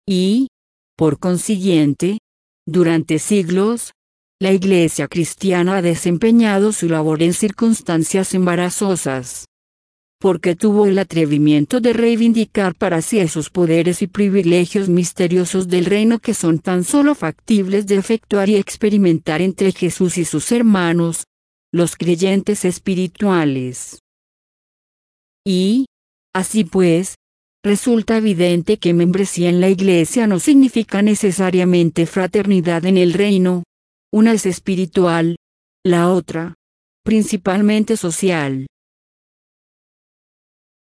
Y, por consiguiente, durante siglos, la Iglesia cristiana ha desempeñado su labor en circunstancias embarazosas, porque tuvo el atrevimiento de reivindicar para sí esos poderes y privilegios misteriosos del reino que son tan solo factibles de efectuar y experimentar entre Jesús y sus hermanos, los creyentes espirituales. Y, así pues, resulta evidente que membresía en la Iglesia no significa necesariamente fraternidad en el reino. Una es espiritual, la otra, principalmente social.